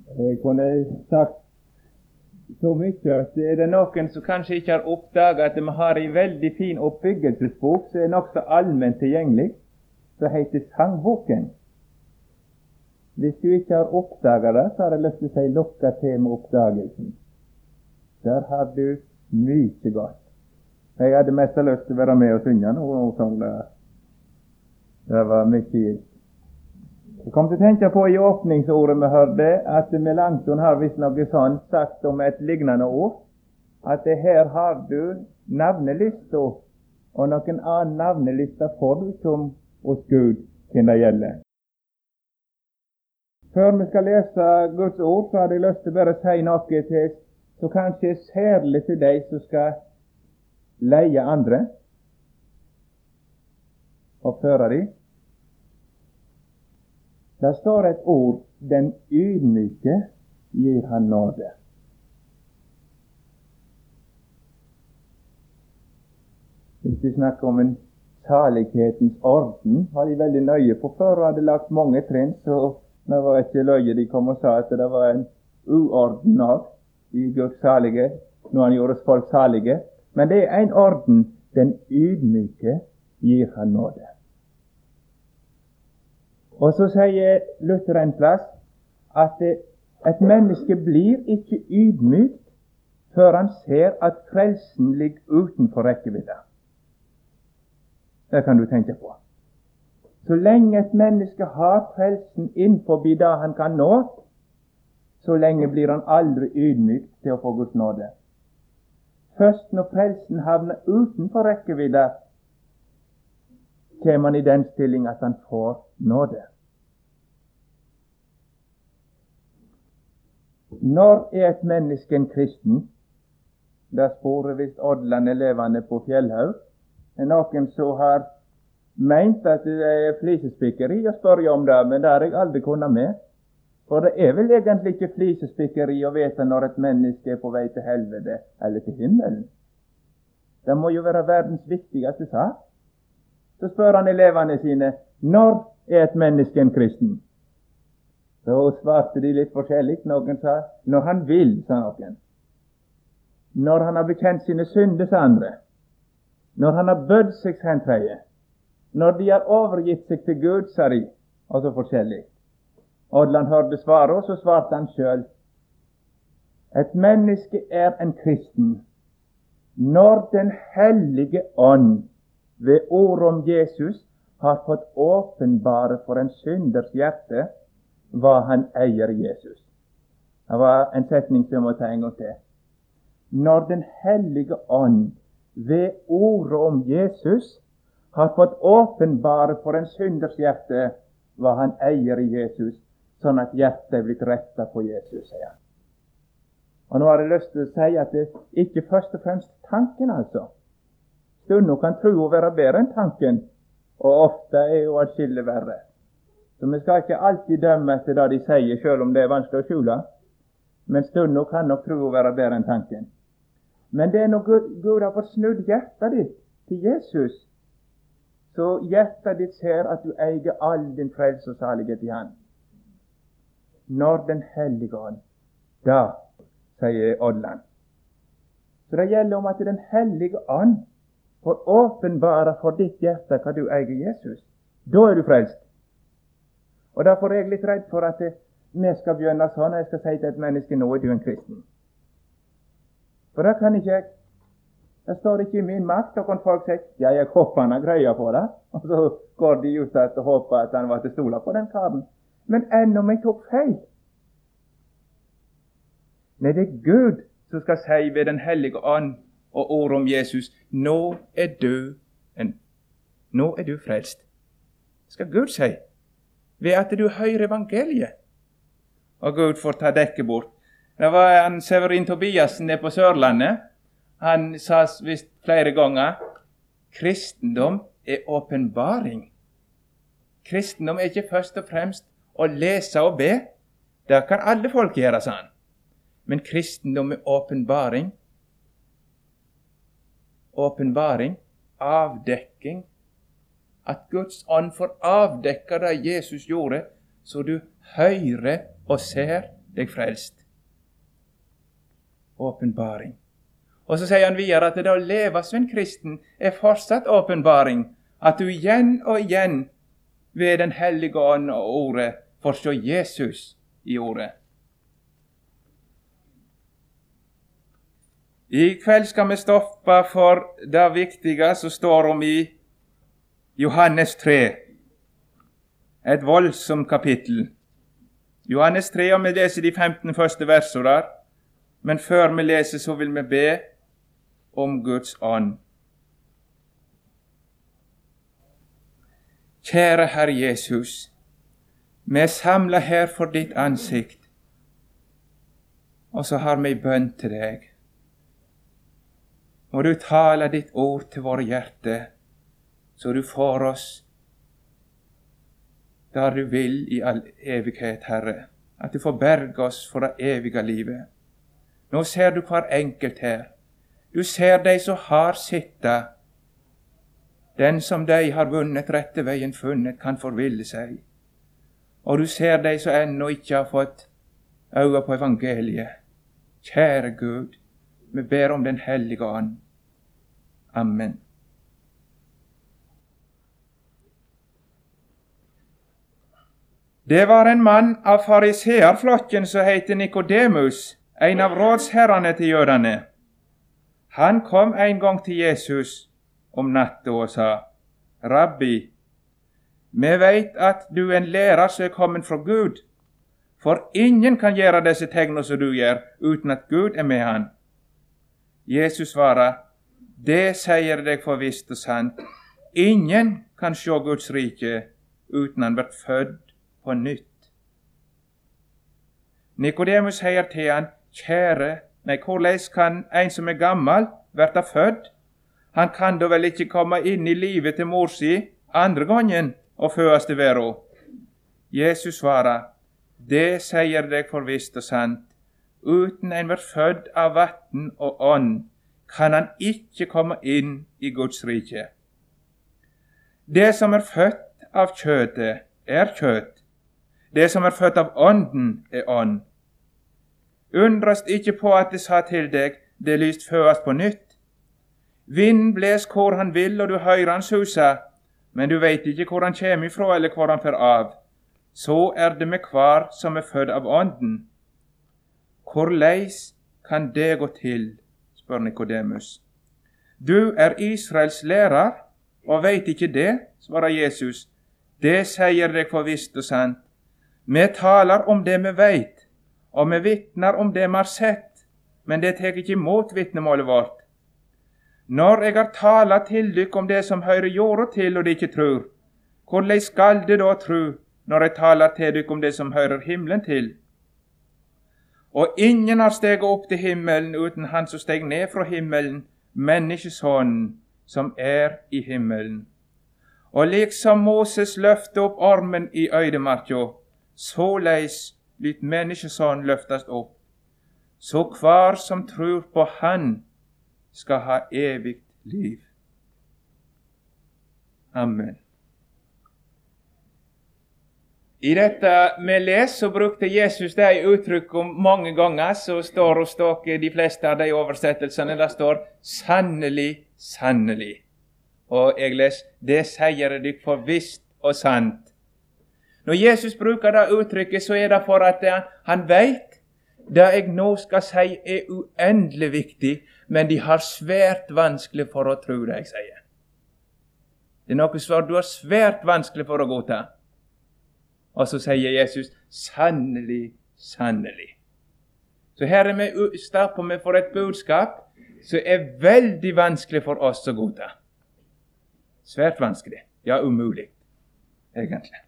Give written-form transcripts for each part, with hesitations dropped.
Jeg kunne sagt så mye at det er noen som kanskje ikke har oppdaget at vi har en veldig fin oppbyggelsesbok som er nok så allment tilgjengelig, som heter Sangboken. Hvis du ikke har oppdaget det, så har jeg lyst til å si lukka til med oppdagelsen. Der har du mye godt. Jeg hadde mest lyst til å være med og synge noe sånn. Det var mye gitt. Jeg kom til å tenke på i åpningsordet vi hørte, at Melanchthon har visst noe sånn sagt om et lignende ord, at her har du navnelista, og noen annen navnelista får du som hos Gud hvem det gjelder. Før vi skal lese Guds ord, så hadde jeg lyst til bare å si noe til, så kanskje særlig til deg som skal leie andre og føre dem. Der står et ord: den ydmyke gir han nåde. Hvis vi snakker om en salighetens orden, var de veldig nøye på før og hadde lagt mange trinn, så det var ikke løye de kom og sa at det var en uorden av i Guds salige, når han gjorde folk salige. Men det er en orden: den ydmyke gir han nåde. Og så sier Luther en plass at et menneske blir ikke ydmykt før han ser at frelsen ligger utenfor rekkevidde. Det kan du tenke på. Så lenge et menneske har frelsen innenfor det han kan nå, så lenge blir han aldri ydmykt til å få Guds nåde. Først når frelsen havner utenfor rekkevidde, kommer han i den stilling at han får nåde. Når er et menneske en kristen? Der sporer visst Odland elevene på Fjellhaug. Det er noen som har meint at det er flisespikkeri å spørre om det, men det har jeg aldri kunnet med. For det er vel egentlig ikke flisespikkeri å vite når et menneske er på vei til helvete eller til himmelen. Det må jo være verdens viktigste sak. Så spør han elevene sine: når er et menneske en kristen? Så svarte de litt forskjellig. Noen sa: når han vil, sa noen. Når han har bekjent sine synder, sa andre. Når han har bødd seg, sa en tredje. Når de har overgitt seg til Gud, sa de. Og så forskjellig. Odland hørte svaret, og så svarte han sjøl: et menneske er en kristen når Den hellige ånd ved ordet om Jesus har fått åpenbare for en synders hjerte hva han eier i Jesus. Det var en setning som jeg må ta en gang til. Når Den hellige ånd ved ordet om Jesus har fått åpenbare for en synders hjerte hva han eier i Jesus, sånn at hjertet er blitt rettet på Jesus, sier han. Og nå har jeg lyst til å si at det ikke først og fremst tanken, altså. Stundom kan tro være bedre enn tanken, og ofte er jo atskillig verre. Så vi skal ikke alltid dømme etter det de sier, selv om det er vanskelig å skjule. Men stundom kan nok tro være bedre enn tanken. Men det er når Gud har fått snudd hjertet ditt til Jesus, så hjertet ditt ser at du eier all din frelse og salighet i Han. Når Den hellige ånd, da, sier Odland. Så det gjelder om at Den hellige ånd får åpenbare for ditt hjerte hva du eier Jesus. Da er du frelst. Og derfor er jeg litt redd for at vi skal begynne sånn, jeg skal si til et menneske: nå er du en kristen. For da kan ikke jeg. Det står ikke i min makt. Og kan folk si: ja, jeg håper han har greia på det. Og så går de ut og håper at han var til stola på den karen. Men ennå om jeg tok feil. Nei, det er Gud som skal si ved Den hellige ånd og ordet om Jesus: nå er du frelst. Skal Gud si ved at du hører evangeliet. Og Gud får ta dekket bort. Det var han Severin Tobiassen nede på Sørlandet. Han sa visst flere ganger: kristendom er åpenbaring. Kristendom er ikke først og fremst å lese og be. Det kan alle folk gjøre, sa han. Men kristendom er åpenbaring. Åpenbaring, avdekking. At Guds ånd får avdekke det Jesus gjorde, så du hører og ser deg frelst. Åpenbaring. Og så sier han videre at det å leve som en kristen er fortsatt åpenbaring, at du igjen og igjen ved den hellige ånd og ordet får se Jesus i ordet. I kveld skal vi stoppe for det viktige som står om i Johannes 3. Et voldsomt kapittel. Johannes 3, og vi leser de 15 første versene der. Men før vi leser, så vil vi be om Guds ånd. Kjære Herre Jesus, vi er samlet her for ditt ansikt, og så har vi bønn til deg. Må du tale ditt ord til våre hjerte, så du får oss der du vil i all evighet, Herre, at du får berge oss for det evige livet. Nå ser du hver enkelt her. Du ser de som har sittet. Den som de har vunnet rette veien funnet, kan forville seg. Og du ser de som ennå ikke har fått øye på evangeliet. Kjære Gud, vi ber om den hellige ånd. Amen. Det var en mann av fariseerflokken som heter Nikodemus, en av rådsherrene til jødene. Han kom en gang til Jesus om natta og sa, Rabbi, vi vet at du er en lærer som er kommet fra Gud, for ingen kan gjøre disse tegnene som du gjør, uten at Gud er med han. Jesus svarer, det sier deg for visst og sant, ingen kan se Guds rike uten han blir født på nytt. Nikodemus sier til han, hvordan kan en som er gammel verta født? Han kan da vel ikke komme inn i livet til mor si andre gangen og fødes til verden. Jesus svarer, det sier deg for visst og sant, uten en blir født av vann og ånd, kan han ikke komme inn i Guds rike. Det som er født av kjøttet, er kjøtt. Det som er født av ånden, er ånd. Undrast ikke på at det sa til deg, det lyst fødes på nytt. Vind bles hvor han vil, og du hører han susa, men du vet ikke hvor han kommer ifra eller hvor han fer av. Så er det med hver som er født av ånden. Hvorleis kan det gå til, spør Nikodemus. Du er Israels lærer, og vet ikke det, svarer Jesus. Det sier deg for visst og sant. Vi taler om det vi vet, og vi vittner om det vi har sett, men det tar ikke imot vittnemålet vårt. Når jeg har talet til dykk om det som hører jorda til, og de ikke tror, hvordan skal de da tro, når jeg taler til dykk om det som hører himmelen til? Og ingen har steget opp til himmelen uten han som steg ned fra himmelen, menneskesonen som er i himmelen. Og liksom Moses løfte opp armen i øydemarka, såleis lyt menneskesonen løftast opp, så hver som tror på han skal ha evigt liv. Amen. I dette vi leser, så brukte Jesus det uttrykk om mange ganger, så står hos dere de fleste av de oversettelsene, der står sannelig, sannelig. Og jeg leser, det sier dere for visst og sant. Når Jesus bruker det uttrykket, så er det for at han vet det jeg nå skal si er uendelig viktig, men de har svært vanskelig for å tro det jeg sier. Det er noe svar du har svært vanskelig for å godta. Og så sier Jesus, sannelig, sannelig. Så her er vi stappet med for et budskap som er veldig vanskelig for oss å godta. Svært vanskelig, ja umulig, egentlig.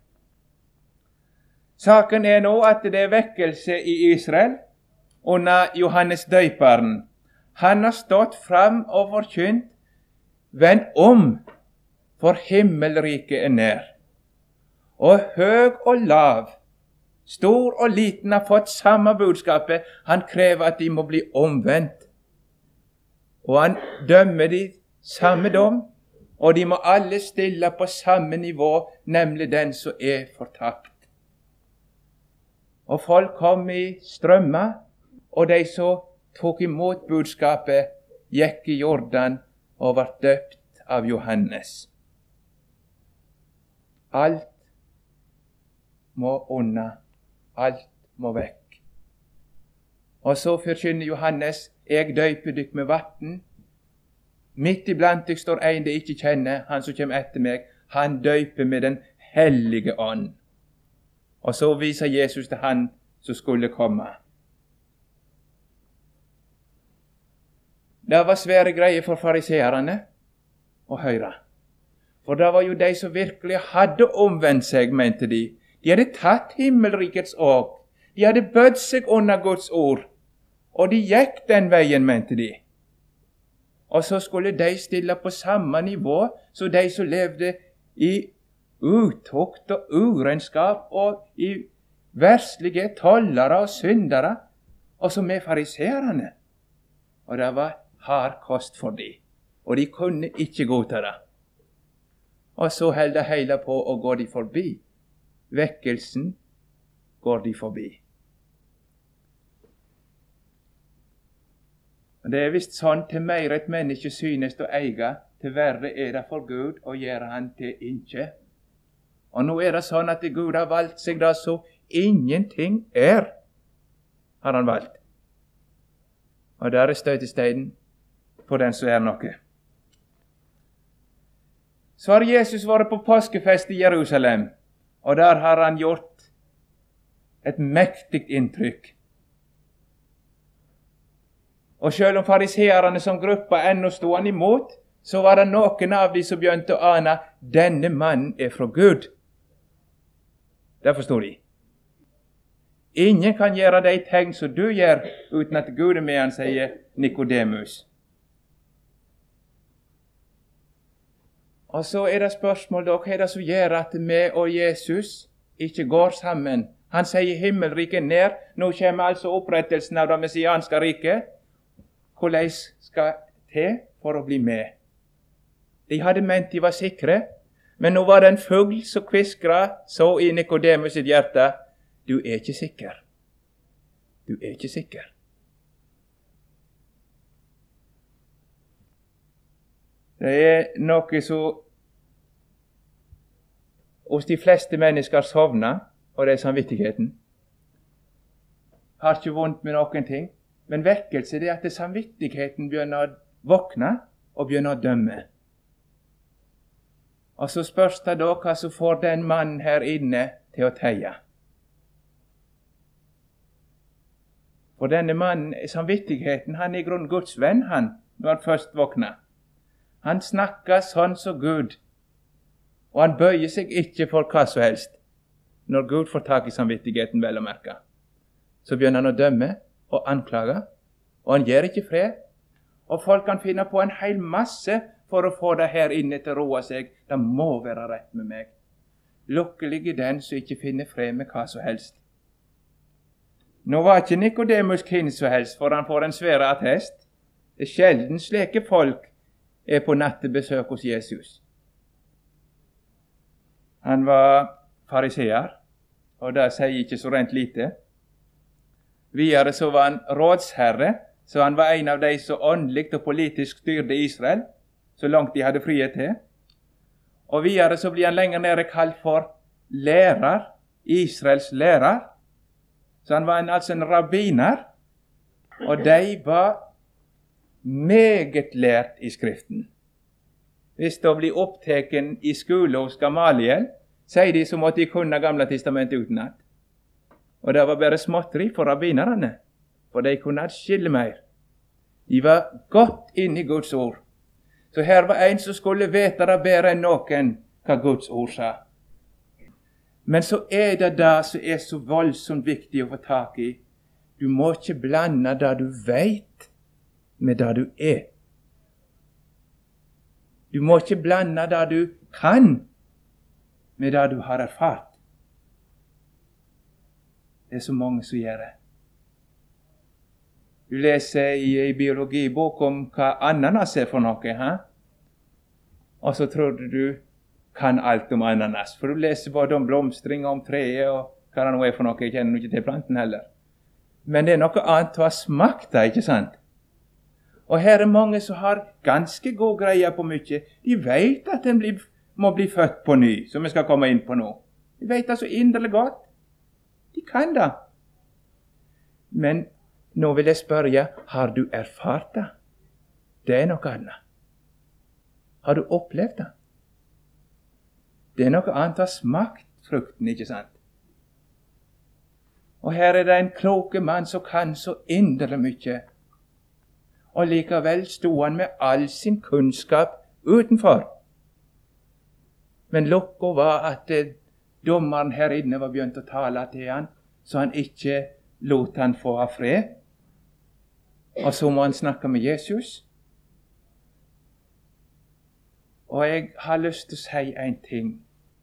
Saken er nå at det er vekkelse i Israel under Johannes døyperen. Han har stått fram og forkynt, vend om, for himmelriket er nær. Og høg og lav, stor og liten har fått samme budskapet. Han krever at de må bli omvendt. Og han dømmer de samme dom, og de må alle stille på samme nivå, nemlig den som er fortapt. Og folk kom i strømmer, og de som tok imot budskapet, gikk i Jordan og ble døpt av Johannes. Alt må unna, alt må vekk. Og så forkynner Johannes, jeg døyper dykk med vatten. Midt iblant dykk står en de ikke kjenner, han som kommer etter meg, han døyper med den hellige ånd. Og så viser Jesus til han som skulle komme. Det var svære greier for fariseerne å høre. For det var jo de som virkelig hadde omvendt seg, mente de. De hadde tatt himmelrikets åk. De hadde bødd seg under Guds ord. Og de gikk den veien, mente de. Og så skulle de stille på samme nivå som de som levde i utukt og urenskap og i verslige tollere og syndere, og som er fariserene. Og det var hard kost for dem, og de kunne ikke godta det. Og så held det hele på å gå de forbi. Vekkelsen går de forbi. Og det er visst sånn, til mer et menneske synes å eie, til verre er det for Gud å gjøre han til innkje. Og nå er det sånn at Gud har valgt seg det så ingenting er, har han valgt. Og der er støtesteinen på den som er noe. Så har Jesus vært på påskefest i Jerusalem, og der har han gjort et mektig inntrykk. Og selv om fariseerne som gruppa ennå stod han imot, så var det noen av de som begynte å ane denne mannen er fra Gud. Det forstod de. Ingen kan gjøre de tegn som du gjør, uten at Gud er med han, sier Nikodemus. Og så er det spørsmål da, hva er det som gjør at vi og Jesus ikke går sammen? Han sier himmelriket nær, nå kommer altså opprettelsen av det messianske riket. Hvordan skal til for å bli med? De hadde ment de var sikre, men nå var det en fugl som kviskret så i Nikodemus sitt hjerte, du er ikke sikker. Du er ikke sikker. Det er noe som hos de fleste mennesker sovner, og det er samvittigheten. Har ikke vondt med noen ting, men vekkelse det er at samvittigheten begynner å våkne og begynner å dømme. Og så spørs det da hva som får den mannen her inne til å teie. For denne mannen, samvittigheten, han er i grunn Guds venn, han, når han først våkner. Han snakker sånn som Gud, og han bøyer seg ikke for hva som helst. Når Gud får tak i samvittigheten, vel å merke, så begynner han å dømme og anklage, og han gir ikke fred. Og folk kan finne på en hel masse for å få det her inne til å roe seg. Det må være rett med meg. Lukkelig er den som ikke finner fred med hva som helst. Nå var ikke Nikodemus hvem som helst, for han får en svære attest. Det er sjelden slike folk er på nattebesøk hos Jesus. Han var fariseer, og det sier ikke så rent lite. Videre så var han rådsherre, så han var en av de som åndelig og politisk styrte Israel, så langt de hadde frihet til. Og videre så blir han lenger nede kalt for lærer, Israels lærer. Så han var altså en rabbiner, og de var meget lært i Skriften. Hvis de blir oppteken i skole hos Gamaliel, sier de så måtte de kunne Gamle testamentet utenat. Og det var bare småtteri for rabbinerne, for de kunne skille mer. De var godt inne i Guds ord. Så her var en som skulle vite det bedre enn noen hva Guds ord sa. Men så er det det som er så voldsomt viktig å få tak i. Du må ikke blande det du vet med det du er. Du må ikke blande det du kan med det du har erfart. Det er så mange som gjør det. Du leser i biologibok om hva ananas er for noe, og så tror du kan alt om ananas. For du leser både om blomstring, om treet, og hva det nå er for noe, jeg kjenner ikke til planten heller. Men det er noe annet å ha smakt det, ikke sant? Og her er mange som har ganske god greie på mye. De vet at en må bli født på ny, som vi skal komme inn på nå. De vet det så inderlig godt. De kan det. Men nå vil jeg spørre, har du erfart det? Det er noe annet. Har du opplevd det? Det er noe annet å ha smakt frukten, ikke sant? Og her er det en kloke mann som kan så inderlig mye. Og likevel sto han med all sin kunnskap utenfor. Men lukka var at dommeren her inne var begynt å tale til han, så han ikke lot han få ha fred. Og så må han snakke med Jesus. Og jeg har lyst til å si en ting.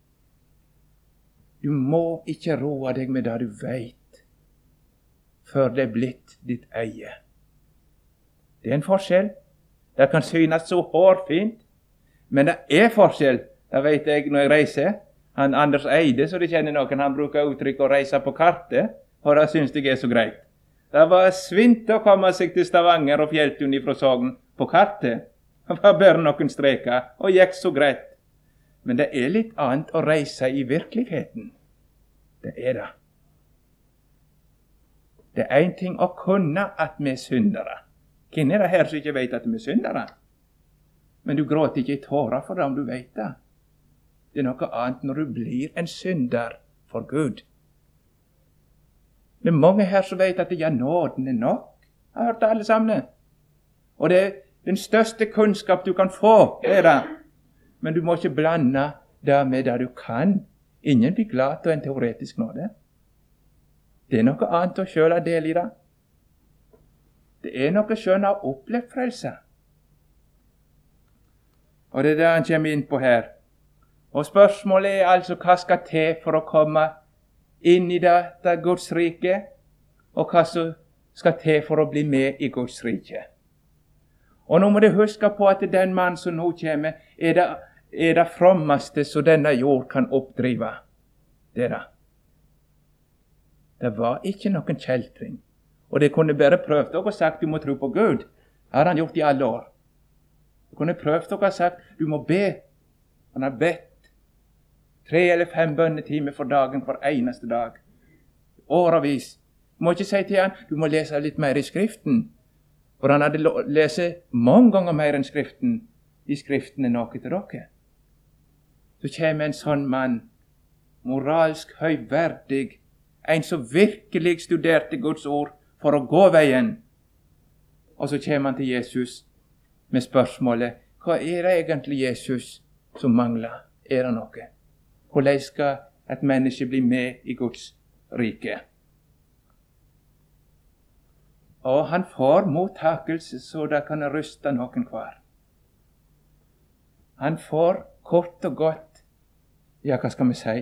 Du må ikke roe deg med det du vet, før det er blitt ditt eie. Det er en forskjell. Det kan synes så hårfint, men det er forskjell. Det vet jeg når jeg reiser. Han Anders Eide, så det kjenner noen, han bruker uttrykk å reise på kartet, og det synes jeg er så greit. Det var svint å komme seg til Stavanger og Fjelltun ifra Sogn på kartet. Det var bare noen streker, og gikk så greit. Men det er litt annet å reise i virkeligheten. Det er det. Det er en ting å kunne at vi er syndere. Hvem er det her som ikke vet at vi er syndere? Men du gråter ikke i tårer for det om du vet det. Det er noe annet når du blir en synder for Gud. Det er mange her som vet at ja, nåden er nok. Jeg har hørt det alle sammen. Og det er den største kunnskap du kan få, det er det. Men du må ikke blande det med det du kan. Ingen blir glad til en teoretisk nåde. Det er noe annet å selv ha del i det. Det er noe skjønn av opplevd frelse. Og det er det han kommer inn på her. Og spørsmålet er altså hva skal til for å komme inn i dette Guds rike, og hva som skal til for å bli med i Guds rike. Og nå må du huske på at den mann som nå kommer, er det frommeste som denne jord kan oppdrive. Det er det. Det var ikke noen kjeltring. Og det kunne bare prøvd dere og sagt du må tro på Gud. Det har han gjort i alle år. Det kunne prøvd dere og sagt du må be. Han har bedt 3 eller 5 bønnetimer for dagen for eneste dag. Årevis. Du må ikke si til han du må lese litt mer i Skriften. For han hadde lest mange ganger mer enn Skriften. I Skriften er noe til dere. Så kommer en sånn mann, moralsk høyverdig, en som virkelig studerte Guds ord for å gå veien. Og så kommer han til Jesus med spørsmålet, hva er det egentlig Jesus som mangler? Er det noe? Hvordan skal et menneske bli med i Guds rike? Og han får mottakelse så det kan ryste noen hver. Han får kort og godt, ja, hva skal vi si?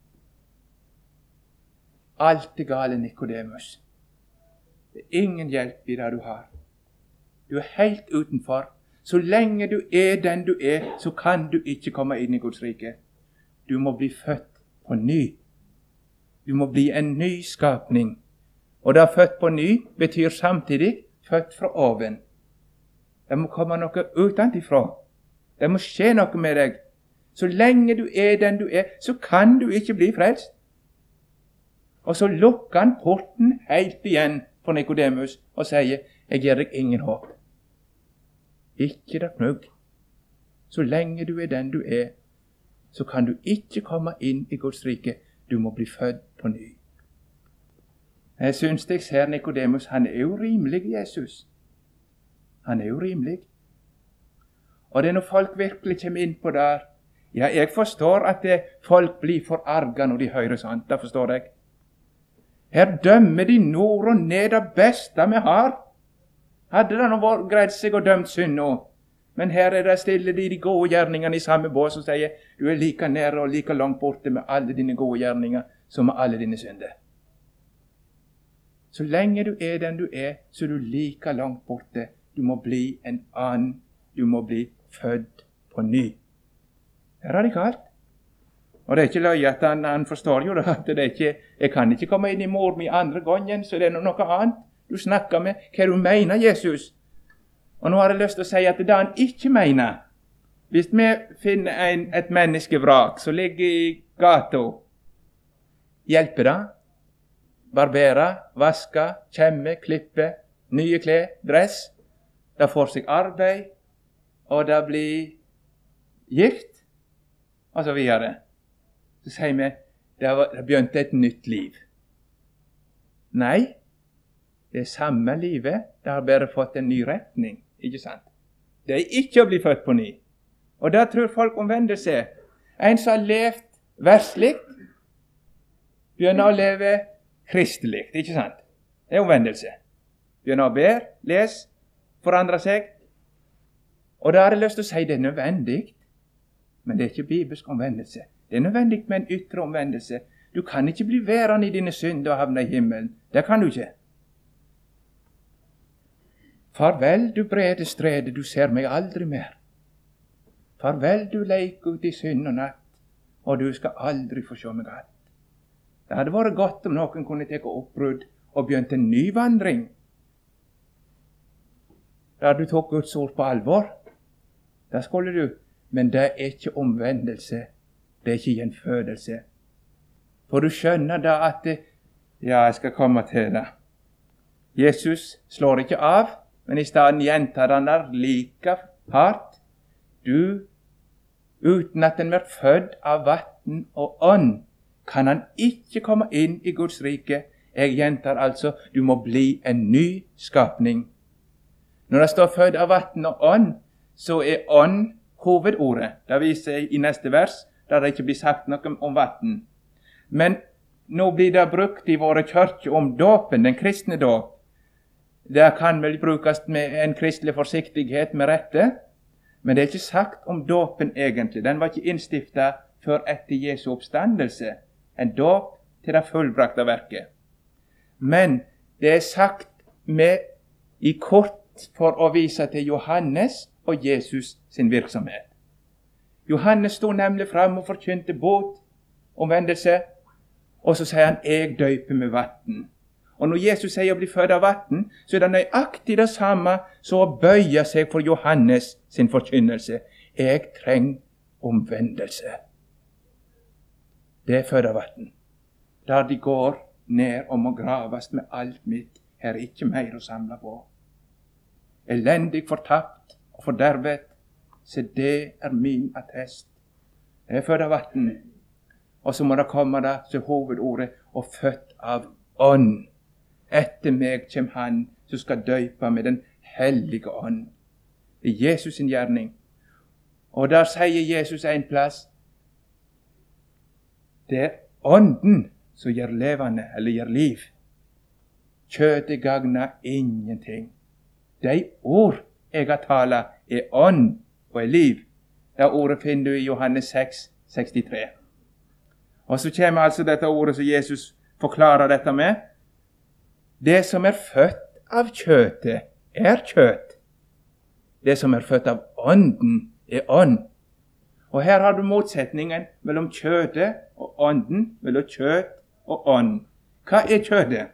Alt er gale, Nikodemus. Det er ingen hjelp i det du har. Du er helt utenfor. Så lenge du er den du er, så kan du ikke komme inn i Guds rike. Du må bli født på ny. Du må bli en ny skapning. Og det født på ny betyr samtidig født fra oven. Det må komme noe utenfra. Det må skje noe med deg. Så lenge du er den du er, så kan du ikke bli frelst. Og så lukker han porten helt igjen for Nikodemus og sier, jeg gir deg ingen håp. Ikke det knugg. Så lenge du er den du er, så kan du ikke komme inn i Guds rike. Du må bli født på ny. Jeg synes jeg ser Nikodemus, han er urimelig, Jesus. Han er urimelig. Og det er når folk virkelig kommer inn på der, ja, jeg forstår at folk blir forarget når de hører sånt, det forstår jeg. Her dømmer de nord og ned det beste vi har. Hadde det nå vært greit seg å dømme synd nå, men her er det stille de gode gjerningene i samme bås og sier, du er like nær og like langt borte med alle dine gode gjerninger som med alle dine synder. Så lenge du er den du er, så er du like langt borte. Du må bli en annen. Du må bli født på ny. Det er radikalt. Og det er ikke løye at han forstår jo det, at det er ikke, jeg kan ikke komme inn i mor mi andre gangen, så det er noe annet du snakker med. Hva du mener, Jesus? Og nå har jeg lyst til å si at det han ikke mener. Hvis vi finner et menneskevrak som ligger i gata, hjelper det? Barbere, vaske, kjemme, klippe, nye klær, dress. Det får seg arbeid, og det blir gift, og så videre. Så sier vi, det begynte et nytt liv. Nei, det samme livet, det har bare fått en ny retning, ikke sant? Det er ikke å bli født på ny. Og det tror folk omvender seg. En som har levd verslig, begynner å leve kristelig, ikke sant? Det er omvendelse. Begynner å be, les, forandre seg. Og da har jeg lyst til å si det er nødvendig, men det er ikke bibelsk omvendelse. Det er nødvendig med en ytre omvendelse. Du kan ikke bli værende i dine synder og havne i himmelen. Det kan du ikke. Farvel, du brede strede, du ser meg aldri mer. Farvel, du leker ut i synd og natt, og du skal aldri få se meg att. Det hadde vært godt om noen kunne ta oppbrudd og begynt en ny vandring. Da du tok Guds ord på alvor, da skulle du, men det er ikke omvendelse, det er ikke gjenfødelse. For du skjønner da at ja, jeg skal komme til det. Jesus slår ikke av, men i stedet gjentar han der like hardt. Du, uten at den blir født av vann og ånd, kan han ikke komme inn i Guds rike. Jeg gjentar altså, du må bli en ny skapning. Når det står født av vann og ånd, så er ånd hovedordet. Det viser jeg i neste vers, der det ikke blir sagt noe om vann. Men nå blir det brukt i våre kirker om dåpen, den kristne dåp. Det kan vel brukes med en kristelig forsiktighet med rette, men det er ikke sagt om dåpen egentlig. Den var ikke innstiftet før etter Jesu oppstandelse. En dåp til det fullbrakte verket. Men det er sagt med i kort for å vise til Johannes og Jesus sin virksomhet. Johannes stod nemlig frem og forkynte bot, omvendelse, og så sier han, jeg døyper med vann. Og når Jesus sier å bli født av vann, så er det nøyaktig det samme som å bøye seg for Johannes sin forkynnelse. Jeg trenger omvendelse. Det er født av vann. Der de går ned og må graves med alt mitt, her er ikke mer å samle på. Elendig, fortapt og fordervet, så det er min attest. Det er født av vann. Og så må det komme da til hovedordet, og født av ånd. Etter meg kommer han som skal døype med den hellige ånd. Det er Jesus sin gjerning. Og der sier Jesus en plass, det er ånden som gjør levende, eller gjør liv. Kjøttet gagner ingenting. De ord jeg har talt er ånd og er liv. Det ordet finner du i Johannes 6, 63. Og så kommer altså dette ordet som Jesus forklarer dette med. Det som er født av kjøttet, er kjøtt. Det som er født av ånden, er ånd. Og her har du motsetningen mellom kjøttet og ånden, mellom kjøtt og ånd. Hva er kjøttet?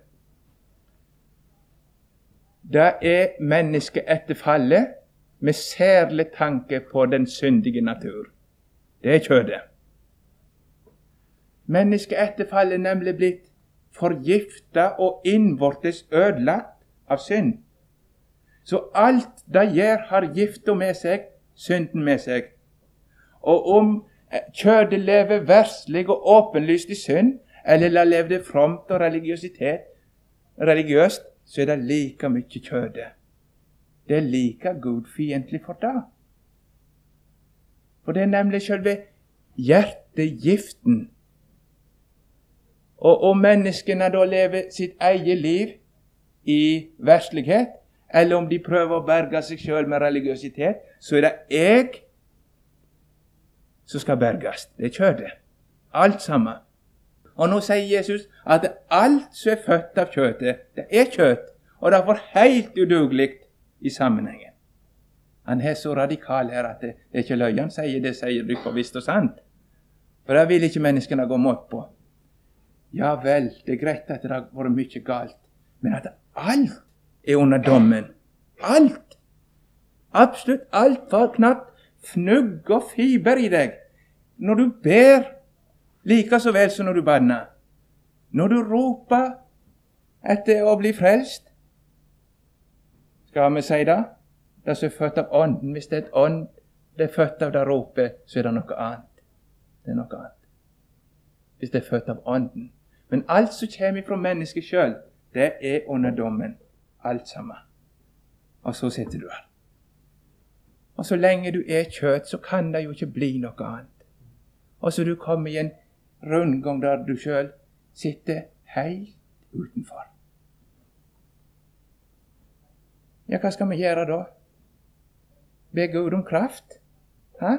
Det er mennesket etter fallet, med særlig tanke på den syndige natur. Det er kjøttet. Mennesket etter fallet er nemlig blitt forgiftet og innvortes ødelagt av synd. Så alt det gjør har gifta med seg, synden med seg. Og om kjødet lever verslig og åpenlyst i synd, eller lever det fromt og religiøst, så er det like mye kjødet. Det er like gudfiendtlig for det. For det er nemlig selve hjertegiften. Og om menneskene da lever sitt eget liv i verslighet, eller om de prøver å berge seg selv med religiøsitet, så er det jeg som skal berges. Det er kjøttet. Alt sammen. Og nå sier Jesus at alt som er født av kjøttet, det er kjøtt, og det er for helt udugelig i sammenhengen. Han er så radikal her at det er ikke løgn, han sier det, sier du for visst og sant. For det vil ikke menneskene gå mått på. Ja vel, det er greit at det har vært mye galt, men at alt er under dommen. Alt. Absolutt alt var knapt fnugg og fiber i deg. Når du ber, like så vel som når du banner. Når du roper etter å bli frelst, skal vi si det? Det som er født av ånden, hvis det er et ånd, det er født av det ropet, så er det noe annet. Det er noe annet. Hvis det er født av ånden. Men alt som kommer fra mennesket selv, det er under dommen. Alt sammen. Og så sitter du her. Og så lenge du er kjøtt, så kan det jo ikke bli noe annet. Og så du kommer i en rundgang der du selv sitter helt utenfor. Ja, hva skal vi gjøre da? Be Gud om kraft? Hæ?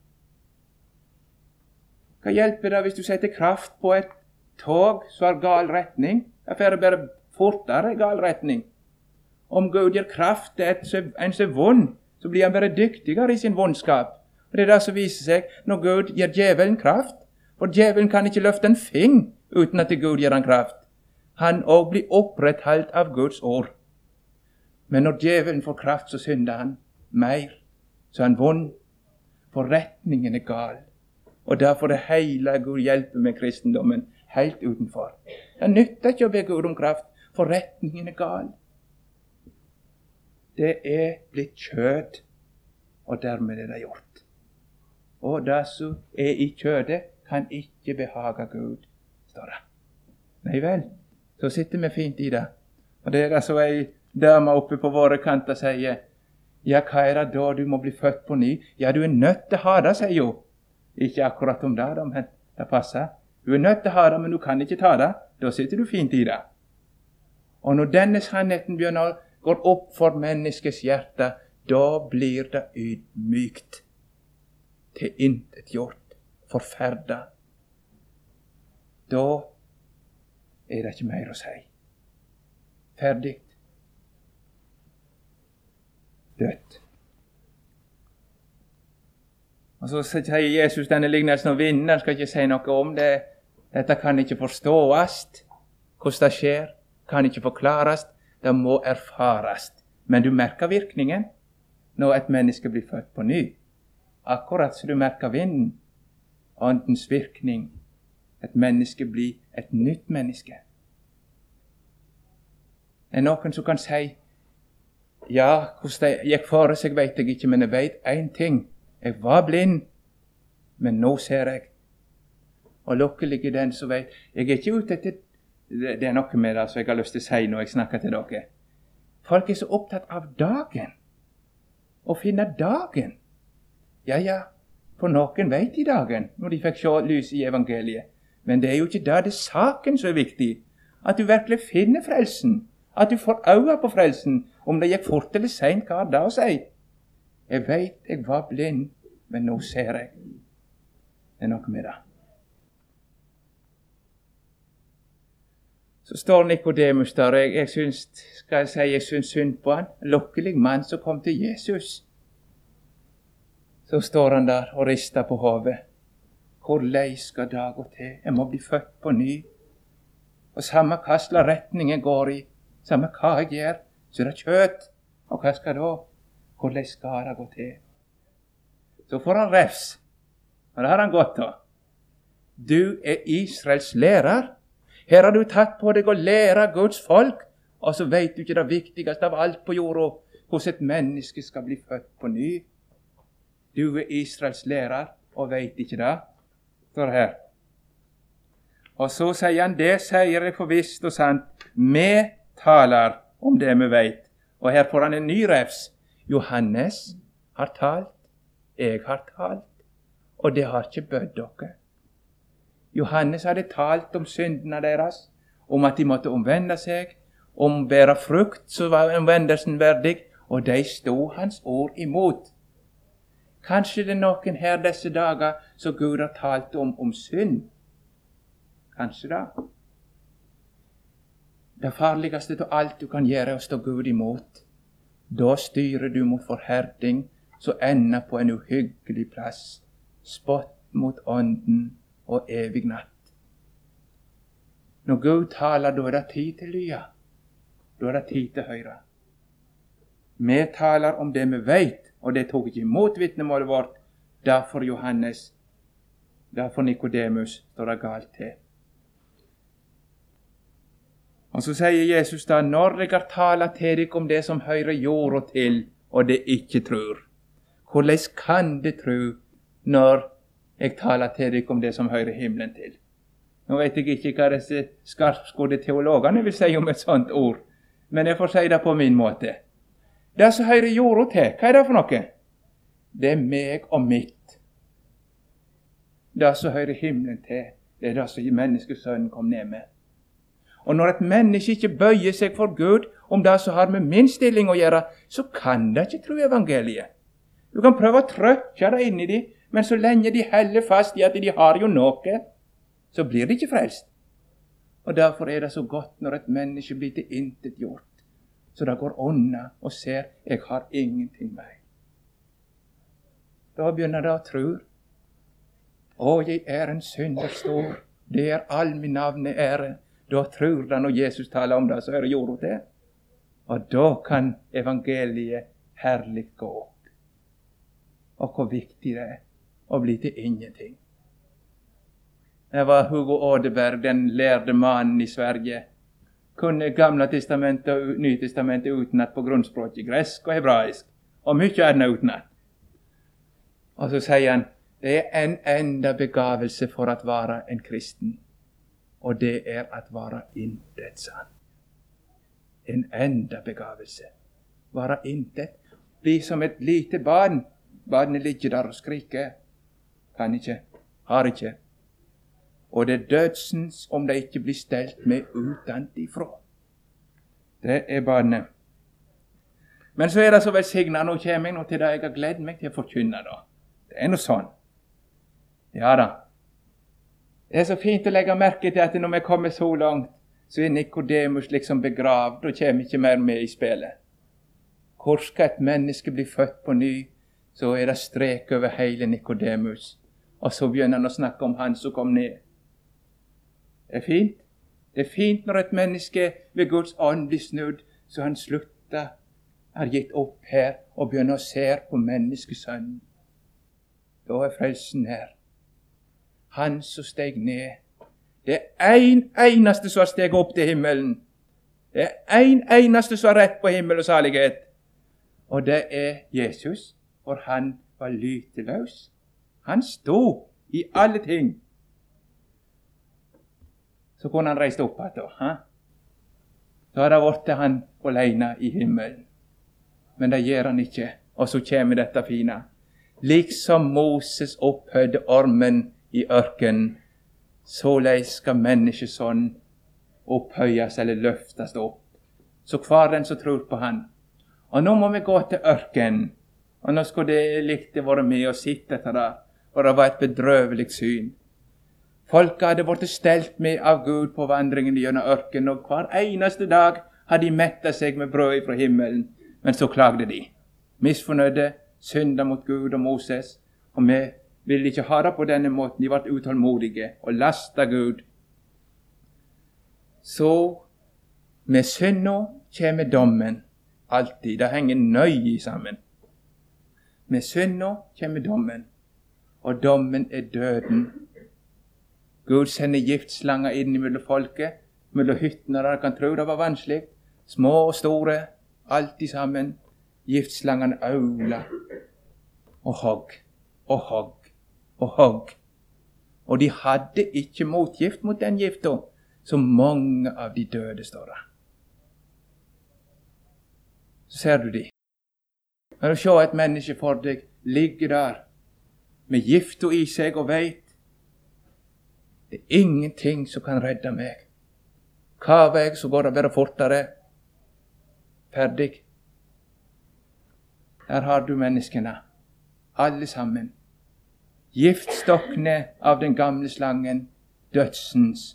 Hva hjelper det hvis du setter kraft på et tog som har gal retning? Det er bare fortere gal retning. Om Gud gir kraft til en som er vond, så blir han bare dyktigere i sin vondskap. Og det er det som viser seg når Gud gir djevelen kraft. For djevelen kan ikke løfte en fing uten at Gud gir han kraft. Han også blir opprettholdt av Guds ord. Men når djevelen får kraft, så synder han mer. Så er han vond. For retningen er gal. Og derfor er hele Gud hjelper med kristendommen helt utenfor. Det nytter ikke å be Gud om kraft, for retningen er gal. Det er blitt kjød, og dermed er det gjort. Og det som er i kjødet, kan ikke behage Gud, står det. Nei vel, så sitter vi fint i det. Og det er det som ei dame oppe på våre kanter sier, ja, hva er det da du må bli født på ny? Ja, du er nødt til å ha det, sier jo. Ikke akkurat om det, men det passer. Du er nødt til å ha det, men du kan ikke ta det. Da sitter du fint i det. Og når denne sannheten går opp for menneskets hjerte, da blir det ydmykt, tilintetgjort, forferdet. Da er det ikke mer å si. Ferdig. Dødt. Og så sier Jesus denne lignelsen om vinden, skal ikke si noe om det. Dette kan ikke forstås. Hvordan det skjer, kan ikke forklares. Det må erfares. Men du merker virkningen når et menneske blir født på ny. Akkurat som du merker vinden, åndens virkning. Et menneske blir et nytt menneske. Det er noen som kan si, ja, hvordan det gikk for seg, vet jeg ikke, men jeg vet en ting. Jeg var blind, men nå ser jeg. Og lukkelig er den som vet. Jeg er ikke ute etter, det er noe med det som jeg har lyst til å si når jeg snakker til dere. Folk er så opptatt av dagen. Å finne dagen. Ja, for noen vet de dagen, når de fikk se lys i evangeliet. Men det er jo ikke det er saken som er viktig. At du virkelig finner frelsen. At du får øye på frelsen, om det gikk fort eller sent, hva har det å si? Jeg vet jeg var blind, men nå ser jeg. Det er noe med det. Så står Nikodemus der, jeg syns synd på han. Lukkelig mann som kom til Jesus. Så står han der og rister på hodet. Hvordan skal det gå til? Jeg må bli født på ny. Og samme hva slags retning jeg går i, samme hva jeg gjør, så er det kjøtt. Og hva skal da? Hvordan skal det gå til? Så får han refs. Og det har han godt av. Du er Israels lærer. Her har du tatt på deg å lære Guds folk, og så vet du ikke det viktigste av alt på jorda, hvordan et menneske skal bli født på ny. Du er Israels lærer, og vet ikke det. Står her. Og så sier han, det sier jeg for visst og sant. Vi taler om det vi vet. Og her får han en ny refs. Johannes har talt, jeg har talt, og det har ikke bødd dere. Johannes hadde talt om syndene deres, om at de måtte omvende seg, om bære frukt, så var omvendelsen verdig, og de stod hans ord imot. Kanskje det er noen her disse dager som Gud har talt om synd. Kanskje det. Det farligste av alt du kan gjøre er å stå Gud imot. Da styrer du mot forherding, så ender på en uhyggelig plass. Spott mot ånden, og evig natt. Når Gud taler, da er det tid til lya. Da er det tid til høyre. Vi taler om det vi vet, og det tok ikke imot vitnemålet vårt. Derfor Johannes, derfor Nikodemus, står det galt til. Og så sier Jesus da, når jeg har talt til dere om det som hører jorda til, og det ikke tror, hvordan kan det tro når jeg taler til dere om det som hører himmelen til? Nå vet jeg ikke hva disse skarpskodde teologene vil si om et sånt ord, men jeg får si det på min måte. Det som hører jorda til, hva er det for noe? Det er meg og mitt. Det som hører himmelen til, det er det som menneskesønnen kom ned med. Og når et menneske ikke bøyer seg for Gud om det som har med min stilling å gjøre, så kan det ikke tro evangeliet. Du kan prøve å trøkke det inn i dem, men så lenge de heller fast i at de har jo noe, så blir de ikke frelst. Og derfor er det så godt når et menneske blir tilintetgjort, så det går unna og ser, jeg har ingenting med. Da begynner det å tro. Å, jeg er en synder stor, det er all min navn ære. Da tror det når Jesus taler om det, så er det jorda til. Og da kan evangeliet herlig gå opp. Og hvor viktig det er å bli til ingenting. Det var Hugo Ådeberg, den lærde mannen i Sverige. Kunne Gamle testamentet og Nytestamentet utenat på grunnspråket, gresk og hebraisk. Og mye annet utenat. Og så sier han, det er en enda begavelse for å være en kristen. Og det er at være intet sann. En enda begavelse. Være intet. Bli som et lite barn. Barnet ligger der og skriker. Kan ikke. Har ikke. Og det er dødsens om det ikke blir stelt med utenifra. Det er barnet. Men så er det så velsignet. Nå kommer jeg nå til det jeg har gledd meg til å forkynne da. Det er noe sånn. Ja da. Det er så fint å legge merke til at når vi kommer så langt, så er Nikodemus liksom begravd, og kommer ikke mer med i spillet. Hvor skal et menneske bli født på ny, så er det strek over hele Nikodemus. Og så begynner han å snakke om han som kom ned. Det er fint. Det er fint når et menneske ved Guds ånd blir snudd, så han slutter, har gitt opp her, og begynner å se på menneskesønnen. Da er frelsen her. Han som steg ned. Det er en eneste som har steg opp til himmelen. Det er en eneste som har rett på himmel og salighet. Og det er Jesus, for han var lyteløs. Han stod i alle ting. Så kunne han reist opp da. Så har det vært han alene i himmelen. Men det gjør han ikke. Og så kommer dette fine. Liksom Moses opphøyde ormen i ørken, såleis skal menneskesånd opphøyes eller løftes opp. Så hver den som tror på han. Og nå må vi gå til ørken. Og nå skulle det likt være med og sitte etter det. Og det var et bedrøvelig syn. Folk hadde vært stelt med av Gud på vandringen gjennom ørken, og hver eneste dag hadde de mettet seg med brød fra himmelen. Men så klagde de. Misfornøyde, synda mot Gud og Moses, og vi ville ikke ha det på denne måten. De ble utålmodige og lastet Gud. Så med synda kommer dommen. Alltid. Det henger nøye sammen. Med synda kommer dommen. Og dommen er døden. Gud sender giftslanger inn mellom folket, mellom hyttene der kan tro det var vanskelig. Små og store, alltid sammen. Giftslangene aula og hogg og hogg og hogg. Og de hadde ikke motgift mot den gifta, så mange av de døde står der. Så ser du de. Når du ser et menneske for deg ligge der med gifta i seg og veit det er ingenting som kan redde meg. Hva vei så går det bare fortere. Ferdig. Her har du menneskene, alle sammen. Giftstokkene av den gamle slangen, dødsens.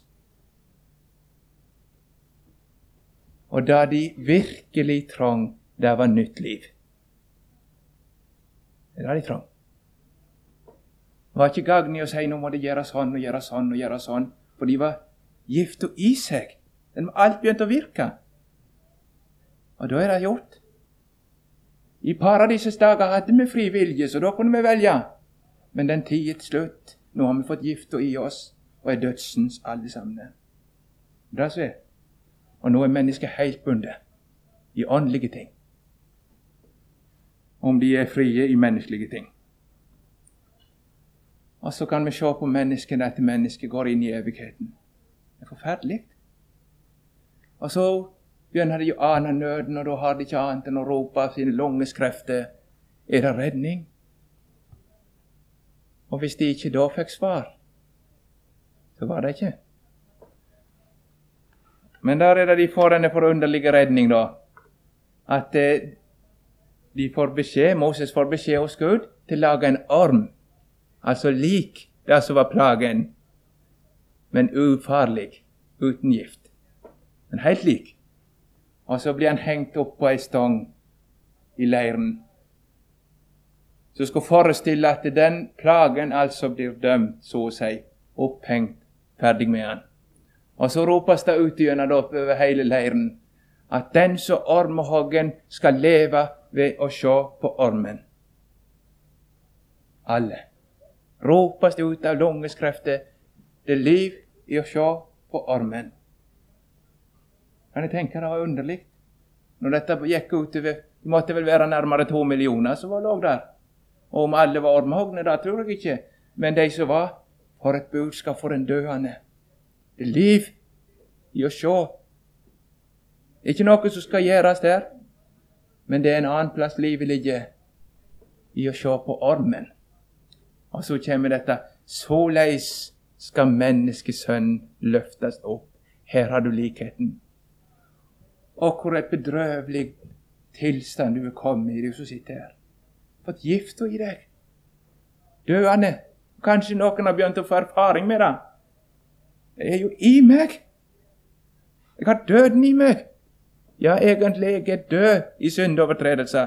Og da de virkelig trong, det var nytt liv. Det er det de trong. Det var ikke gagn i å si nå må det gjøre sånn og gjøre sånn og gjøre sånn, for de var gifta i seg. Den var alt begynt å virke. Og da er det gjort. I paradisets dager hadde vi fri vilje, så da kunne vi velge. Men den tid er slutt. Nå har vi fått gifta i oss, og er dødsens alle sammen. Det så er. Og nå er mennesket helt bundet i åndelige ting. Om de er frie i menneskelige ting. Og så kan vi se på menneskene at mennesket går inn i evigheten. Det er forferdelig. Og så begynner de å ane nøden, og da har de ikke annet enn å rope av sine lungeskrefter. Er det redning? Og hvis de ikke da fikk svar, så var det ikke. Men der er det de får denne forunderlige redning da. At de får beskjed, Moses får beskjed hos Gud til å lage en orm. Altså lik det som var plagen, men ufarlig, uten gift. Men helt lik. Og så blir han hengt opp på ei stang i leiren. Så skal forestille at den plagen altså blir dømt, så å si, opphengt, ferdig med han. Og så ropes det ut gjennom over hele leiren at den som ormehoggen skal leve ved å se på ormen. Alle. Ropes det ut av lungeskrefter, det liv i å se på ormen. Kan jeg tenke det var underlig? Når dette gikk utover, det måtte vel være nærmere 2 millioner som var låg der. Og om alle var ormhogne, da tror jeg ikke. Men de som var, for et budskap for den døende. Det er liv i å se. Det er ikke noe som skal gjøres der, men det er en annen plass livet ligger i å se på ormen. Og så kommer dette, såleis skal menneskesønnen løftes opp. Her har du likheten. Og hvor et bedrøvelig tilstand du er kommet i, du som sitter her. Fått gifta i deg. Døende. Kanskje noen har begynt å få erfaring med det. Det er jo i meg. Jeg har døden i meg. Ja, egentlig jeg er død i syndovertredelser.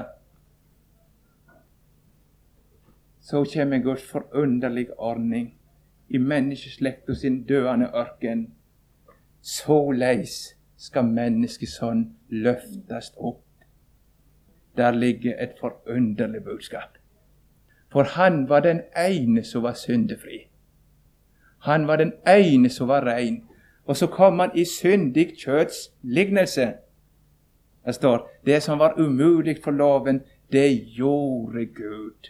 Så kommer Guds forunderlige ordning i menneskeslekta sin døende ørken. Såleis skal menneskesønnen løftes opp. Der ligger et forunderlig budskap. For han var den ene som var syndefri. Han var den ene som var rein. Og så kom han i syndig kjøds lignelse. Det står, det som var umulig for loven, det gjorde Gud.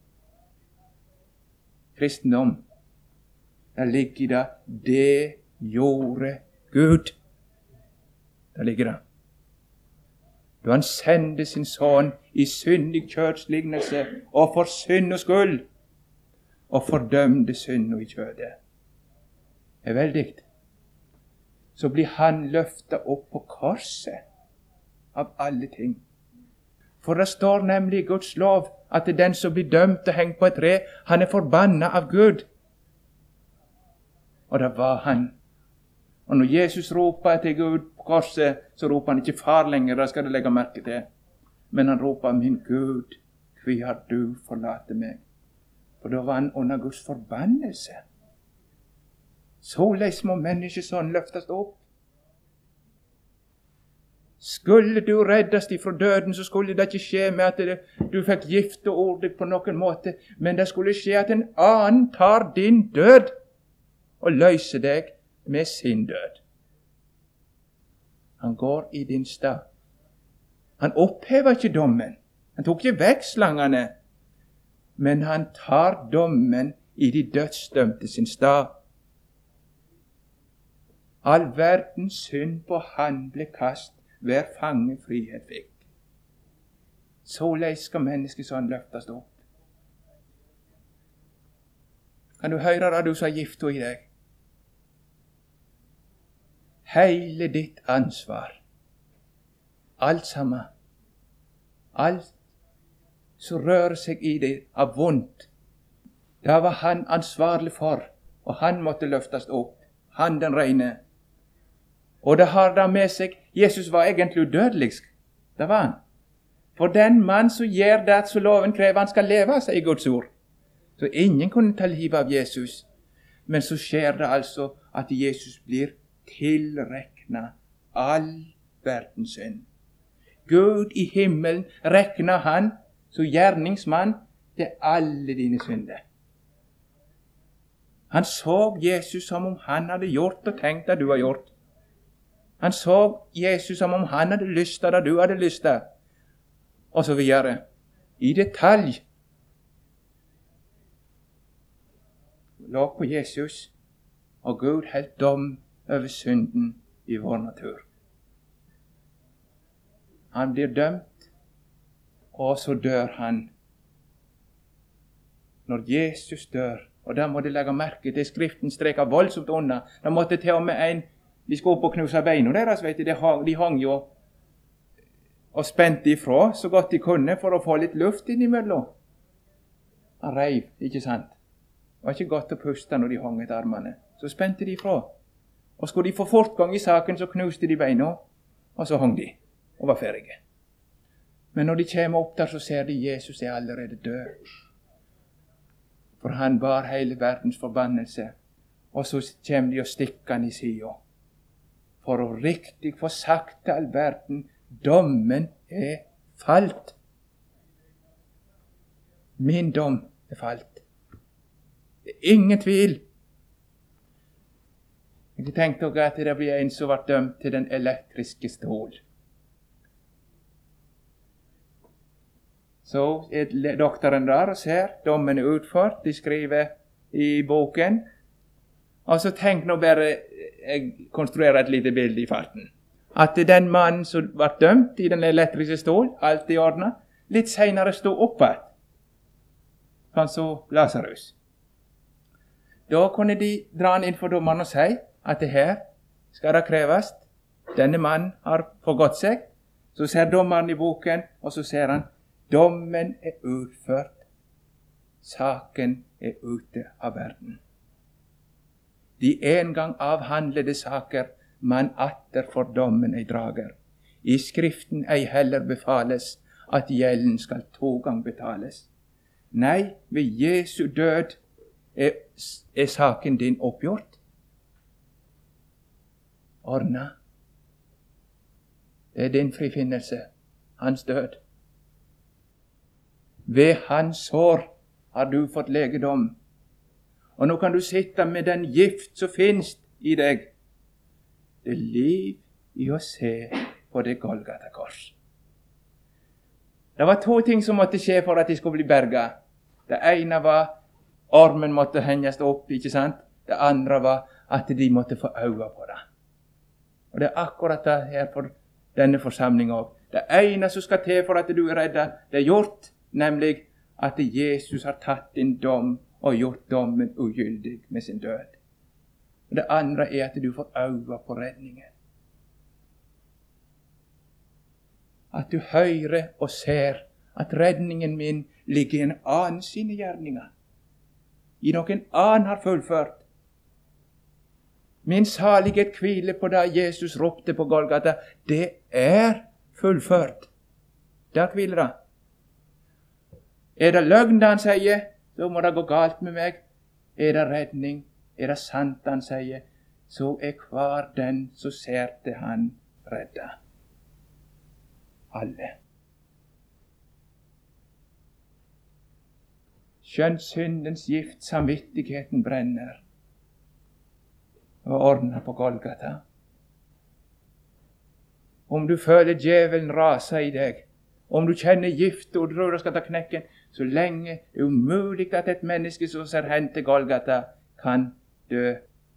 Kristendom, der ligger det gjorde Gud. Der ligger det. Da han sendte sin sønn i syndig kjødslignelse og for synd og skyld, og fordømte synd i kjødet. Det er veldig. Så blir han løftet opp på korset av alle ting. For det står nemlig i Guds lov at det er den som blir dømt og hengt på et tre, han er forbannet av Gud. Og det var han. Og når Jesus roper til Gud på korset, så roper han ikke far lenger, det skal du legge merke til. Men han roper, min Gud, hva har du forlatt meg? For da var han under Guds forbannelse. Såleis må menneskesønnen løftes opp. Skulle du reddes ifra døden, så skulle det ikke skje med at du fikk gifte ordet på noen måte, men det skulle skje at en annen tar din død og løser deg med sin død. Han går i din stad. Han opphever ikke dommen. Han tok ikke vekk slangene, men han tar dommen i de dødsdømte sin stad. All verdens synd på han ble kast, hver fange frihet fikk. Såleis skal menneskesønnen løftes opp. Kan du høre det du sa gifta i deg? Hele ditt ansvar, alt sammen, alt som rører seg i deg av vondt, det var han ansvarlig for, og han måtte løftes opp, han den reine. Og det har da med seg, Jesus var egentlig udødelig, det var han. For den mann som gjør det som loven krever, han skal leve, sier Guds ord. Så ingen kunne ta livet av Jesus. Men så skjer det altså at Jesus blir tilreknet all verdens synd. Gud i himmelen rekner han som gjerningsmann til alle dine synder. Han så Jesus som om han hadde gjort og tenkt det du har gjort. Han så Jesus som om han hadde lyst til det du hadde lyst til. Og så videre. I detalj. Lå på Jesus, og Gud helt dom over synden i vår natur. Han blir dømt, og så dør han. Når Jesus dør, og der må de legge merke til Skriften streker voldsomt unna. De måtte til og med en, de skulle opp og knuse beina deres, vet du, de hang jo og spente ifra så godt de kunne for å få litt luft innimellom. Han reiv, ikke sant? Det var ikke godt å puste når de hang etter armene. Så spente de ifra. Og skulle de få fortgang i saken, så knuste de beina, og så hang de, og var ferdige. Men når de kommer opp der, så ser de Jesus er allerede død. For han bar hele verdens forbannelse. Og så kommer de og stikker han i siden. For å riktig få sagt til all verden, dommen er falt. Min dom er falt. Det er ingen tvil. Jeg tenkte også at det blir en som var dømt til den elektriske stol. Så er doktoren der og ser, dommen er utført, de skriver i boken. Og så tenk nå bare, jeg konstruerer et lite bilde i farten. At den mannen som var dømt i den elektriske stol, alt i ordnet, litt senere stod oppe. Han så Lazarus. Da kunne de dra han inn for dommeren og si at det her skal det kreves. Denne mannen har forgått seg. Så ser dommeren i boken, og så ser han dommen er utført. Saken er ute av verden. De en gang avhandlede saker man atter for dommen ei drager. I Skriften ei heller befales at gjelden skal 2 gang betales. Nei, ved Jesu død er saken din oppgjort. Ordna. Det er din frifinnelse, hans død. Ved hans sår har du fått legedom. Og nå kan du sitte med den gift som finnes i deg. Det er liv i å se på det Golgata kors. Det var 2 ting som måtte skje for at de skulle bli berget. Det ene var armen måtte henges opp, ikke sant? Det andre var at de måtte få øye på det. Og det er akkurat det her for denne forsamlingen også. Det ene som skal til for at du er reddet, det er gjort, nemlig at Jesus har tatt din dom og gjort dommen ugyldig med sin død. Og det andre er at du får øye på redningen. At du hører og ser at redningen min ligger i en annen sine gjerninger. I noen annen har fullført. Min salighet hviler på det Jesus ropte på Golgata. Det er fullført. Der hviler det. Er det løgn det han sier, så må det gå galt med meg. Er det redning, er det sant han sier, så er hver den som ser til han redda. Alle. Skjønt syndens gift, samvittigheten brenner og ordner på Golgata. Om du føler djevelen rase i deg, om du kjenner gift og tror du skal ta knekken, så lenge det er umulig at et menneske som ser hen til Golgata kan dø.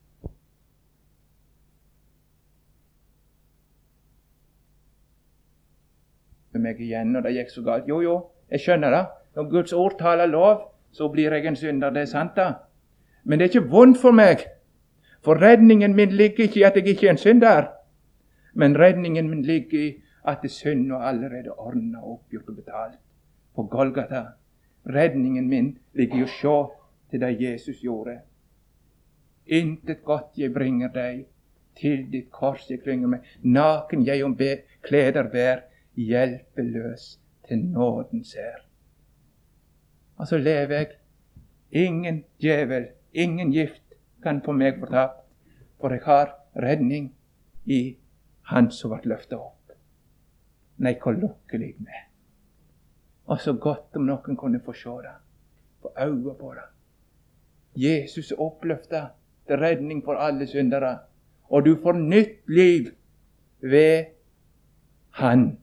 For meg igjen, og det gikk så galt. Jo, jeg skjønner det. Når Guds ord taler lov, så blir jeg en synder, det er sant da. Men det er ikke vondt for meg. For redningen min ligger ikke i at jeg ikke er en synder. Men redningen min ligger i at synd er allerede ordnet og oppgjort og betalt på Golgata. Redningen min ligger i å se til det Jesus gjorde. Intet godt jeg bringer deg, til ditt kors jeg klynger meg. Naken jeg om kleder bær, hjelpeløs til nåden ser. Altså lever jeg Ingen djevel, ingen gift kan få meg fortapt, for jeg har redning i Han som ble løftet opp. Nei, hvor lukkelig vi er. Og så godt om noen kunne få se det, få øye på det. Jesus er oppløftet til redning for alle syndere, og du får nytt liv ved Han.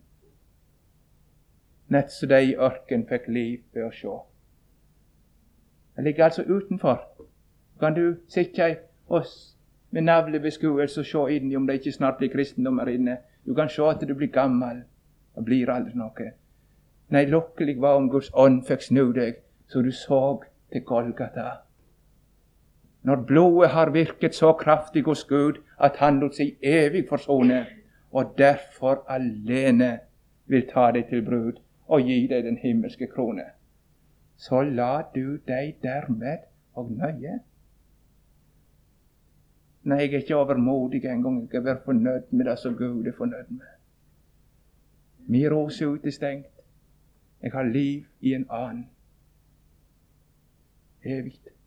Nett så de i ørken fikk liv ved å se. Det ligger altså utenfor. Kan du sitte oss med navlebeskuelse og se inn i om det ikke snart blir kristendom her inne. Du kan se at du blir gammel. Det blir aldri noe. Nei, lukkelig var om Guds ånd fikk snu deg, så du så til Golgata. Når blodet har virket så kraftig hos Gud, at Han lot seg evig forsone, og derfor alene vil ta deg til brud og gi deg den himmelske krone. Så la du deg dermed og nøye. Nei, jeg er ikke overmodig engang. Jeg er bare fornøyd med det som Gud er fornøyd med. Min rose er utestengt. Jeg har liv i en annen. Evigt.